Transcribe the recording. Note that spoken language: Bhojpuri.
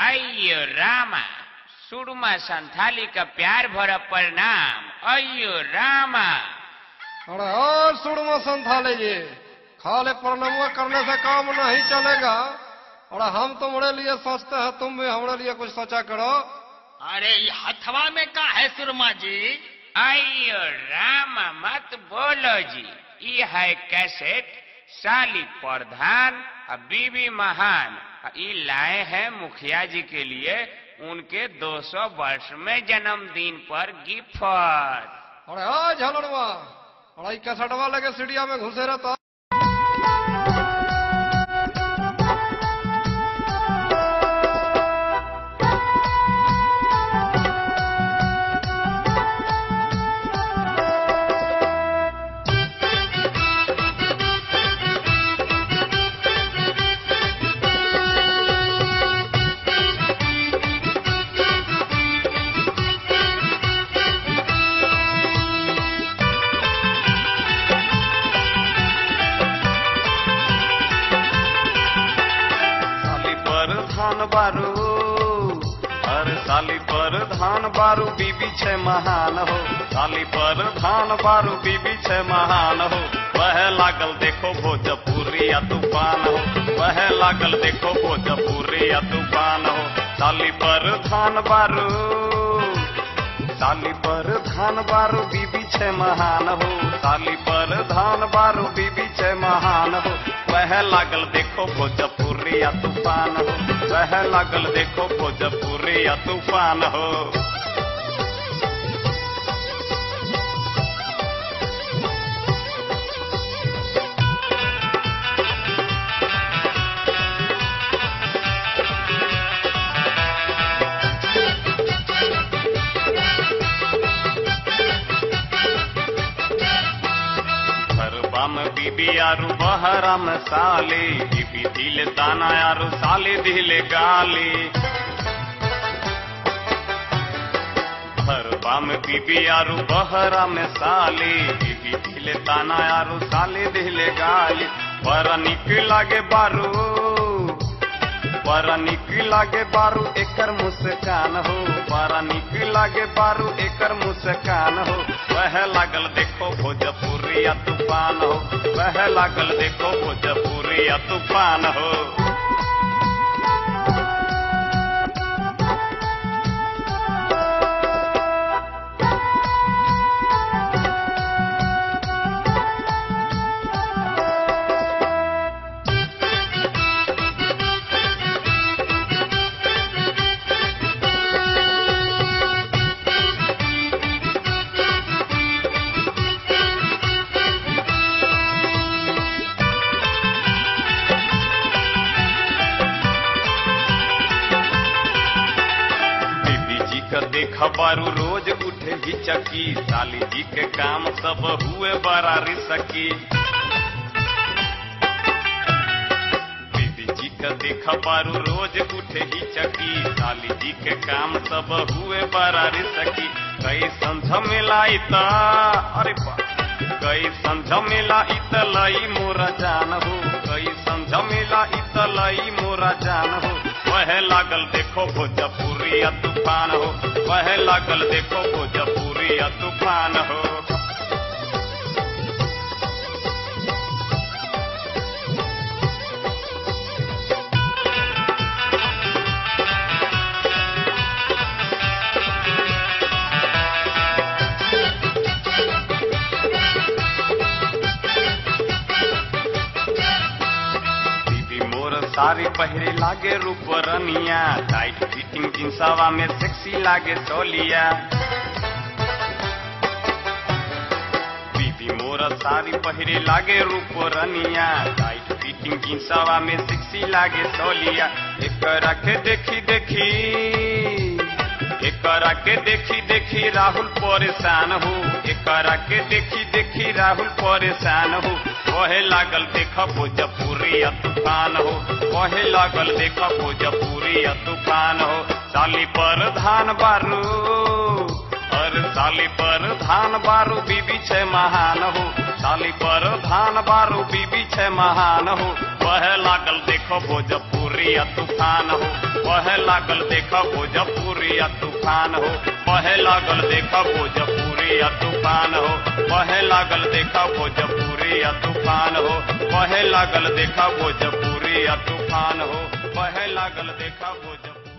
अयो रामा सुरमा संथाली का प्यार भरा प्रणाम। अयो रामा। अरे और सुरमा संथाली जी, खाली प्रणाम करने से काम नहीं चलेगा। और हम तुम्हारे लिए सोचते हैं, तुम भी हमारे लिए कुछ सोचा करो। अरे ये हथवा में का है सुरमा जी? अयो रामा मत बोलो जी, ये है कैसेट साली प्रधान और बीबी महान। ये लाए हैं मुखिया जी के लिए उनके 200 वर्ष में जन्मदिन पर गिफ्ट। अरे हाँ झलड़वा, अरे कैसेटवा लगे सीढ़िया में घुसे रहता। बारू अरे साली पर धान बारू बीबी छे महान हो। साली पर धान बारू बीबी छे महान हो। वह लागल देखो भोजपुरी या तूफान हो। वह लागल देखो भोजपुरी या तूफान हो। साली पर धान बारू, साली पर धान बारू बीबी छे महान हो। साली पर धान बारू बीबी छे महान हो। वह लागल देखो भोजपुरी या तूफान हो। वह लागल देखो भोजपुरी या तूफान हो। बीबी यारू बहरा में साली, बीबी दिले दाना यारू साली दिले गाली। घरबा में बीबी यारू बहरा में साली, बीबी दिले दाना यारू साली दिले गाली। बड़ा निक लागे बारू, बड़ा निक लागे बारू एकर मुस्कान हो। बड़ा निक लागे बारू एकर मुस्कान हो। वह लागल देखो भोजपुरी या तूफान हो। वह लागल देखो भोजपुरी या तूफान हो। देखा बारू रोज उठे हिचकी, साली जी के काम सब हुए बड़ा रिसकी। बीबी जी का देखा बारू रोज उठे हिचकी, साली जी के काम सब हुए बड़ा रिसकी। कई संझ मिलाई ता अरे कई संझ मिलाई त लई मोरा जान हो। कई संझ मिलाई त लई मोरा जान हो। वह लागल देखो भोजपुरी या तूफान हो। वह लागल देखो भोजपुरी या तूफान हो। सारी पहरे लागे रूप रनिया, टाइट फिटिंग जींसवा में सेक्सी लागे सोलिया। बीबी मोरा सारी पहरे लागे रूप रनिया, टाइट फिटिंग जींसवा में सेक्सी लागे सोलिया। एकरा के देखी देखी, एकरा के देखी देखी राहुल परेशान हो। एकरा के देखी देखी राहुल परेशान हो। वह लागल देखा भोजपुरी या तूफान हो। वह लागल देखा भोजपुरी या तूफान हो। साली पर धान बारू और साली पर धान बारू बीबी छे महान हो। साली पर धान बारू बीबी छे महान हो। वह लागल देखो भोजपुरी या तूफान हो। बहे लागल देखा भोजपुरिया तूफान हो, बहे लागल देखा भोजपुरिया तूफान हो, बहे लागल देखा भोजपुरिया तूफान हो, बहे लागल देखा भोजपुरिया तूफान हो, बहे लागल देखा भोजपुरी।